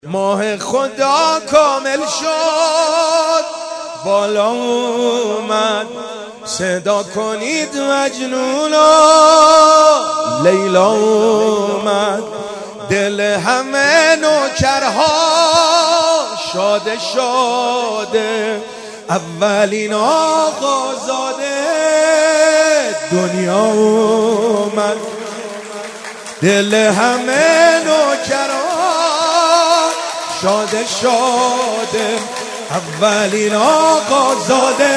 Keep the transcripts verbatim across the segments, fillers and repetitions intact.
ماه خدا کامل شد، بالا اومد، صدا کنید مجنونا. لیلا اومد، دل همه نوکرها شاده شاده، اولین آقازاده. دنیا اومد، دل همه نوکرها شاده شاده، اولین آقازاده.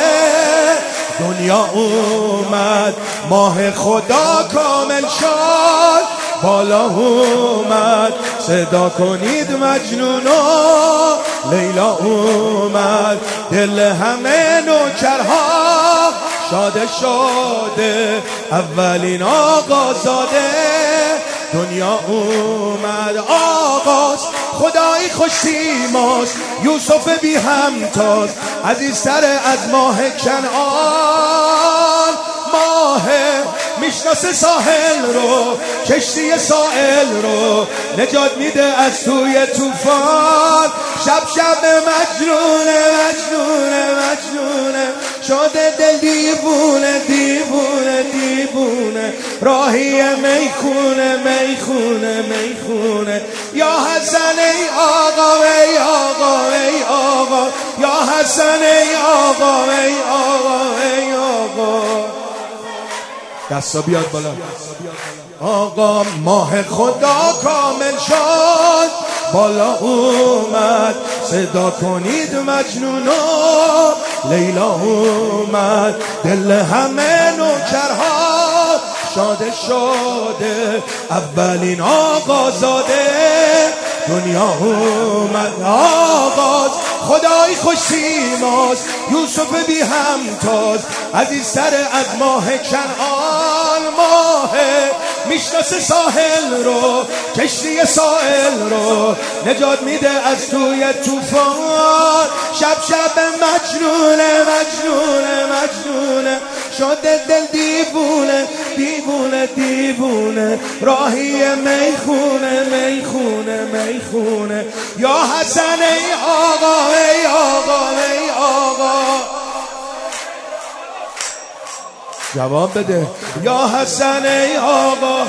دنیا اومد، ماه خدا کامل شد، بالا اومد، صدا کنید مجنونا. لیلا اومد، دل همه نوکرها شاده شاده، اولین آقازاده. دنیا اومد، آغاز خدایی خوش سیماست، یوسف بی همتاز، عزیزتر از ماه کنعان. ماه میشناسه ساحل رو، کشتی سائل رو، نجات میده از توی طوفان. شب شب مجنونه مجنونه مجنونه، شده دل دیوونه دیوونه دیوونه، راهی میخونه میخونه میخونه. یا حسن ای آقا ای آقا ای آقا، یا حسن ای آقا ای آقا ای آقا. دستا بیاد بالا. آقا ماه خدا کامل شد، بالا اومد، صدا کنید مجنونا. لیلا اومد، دل همه نوکرها شاده شاده، اولین آقازاده. دنیا اومد، آغاز خدایی خوش سیماست، یوسف بی همتاز، عزیزتر از ماه کنعان. ماه میشناسه ساحل رو، کشتی سائل رو، نجات میده از توی طوفان. شب شب مجنونه مجنونه مجنونه، شده دل دیوونه دیوونه دیوونه، راهی میخونه میخونه میخونه. یا حسن ای آقا ای آقا ای آقا، جواب بده. یا حسن ای آقا،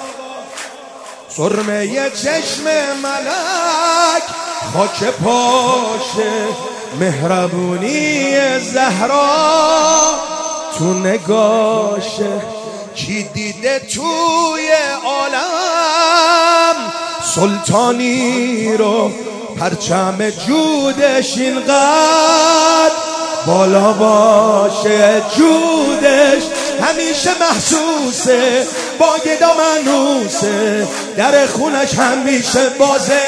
سرمه چشم ملک، خاک پاشه، مهربونی زهرا تو نگاشه. کی دیده توی عالم سلطانی رو، پرچم جودش اینقدر بالا باشه، جودش همیشه محسوسه، با گدا منوسه، در خونش همیشه بازه.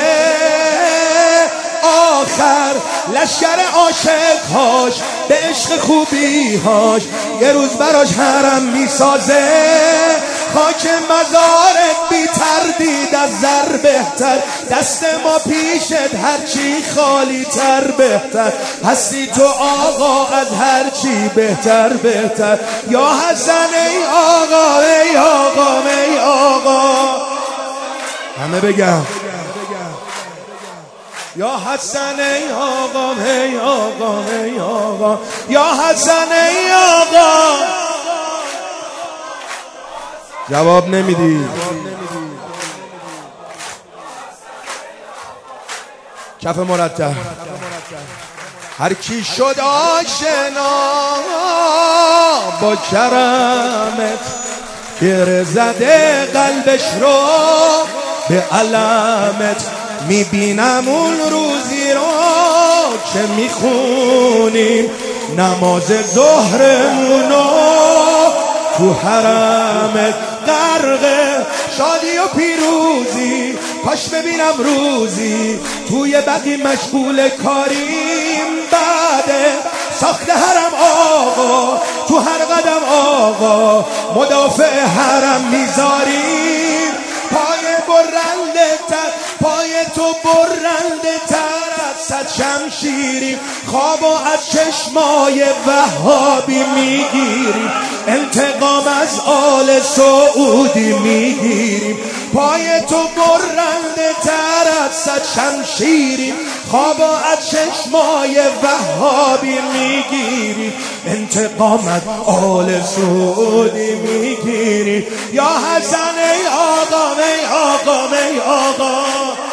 آخر لشکر عاشقهاش به عشق خوبیهاش، یه روز براش حرم میسازه. خاک مزارت بی تردید از زر بهتر، دست ما پیشت هرچی خالی تر بهتر، هستی تو آقا از هرچی بهتر بهتر. یا حسن ای آقا ای آقا ای آقا، همه بگم. یا حسن ای آقا ای آقا ای آقا، یا حسن ای آقا. جواب نمیدی. کف مرتب. هر کی شد آشنا با کرمت، گره زده قلبش رو به علمت. میبینم اون روزی رو که میخونیم نماز ظهرمونو تو حرمت، غرق شادی و پیروزی. کاش ببینم روزی توی بقی مشغول کاریم، بعد ساخت حرم آقا، تو هر قدم آقا مدافع حرم میذاریم. پای برنده تر، پای تو برنده تر از صد شمشیریم، خوابو از چشمای وهابی میگیریم، انتقام از آل سعودی میگیریم. پای تو برنده تر از صد شمشیری، خوابا از چشمای وهابی میگیری، انتقامت آل سعودی میگیری. یا حسن ای آقا ای آقا ای آقا،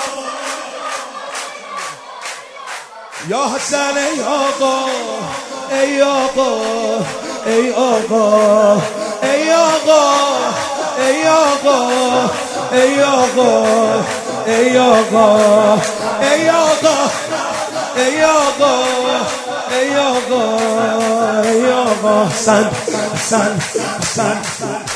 یا حسن ای آقا ای آقا ای آقا ای آقا ای آقا ای آقا ای آقا ای آقا ای آقا ای آقا ای آقا. حسن حسن حسن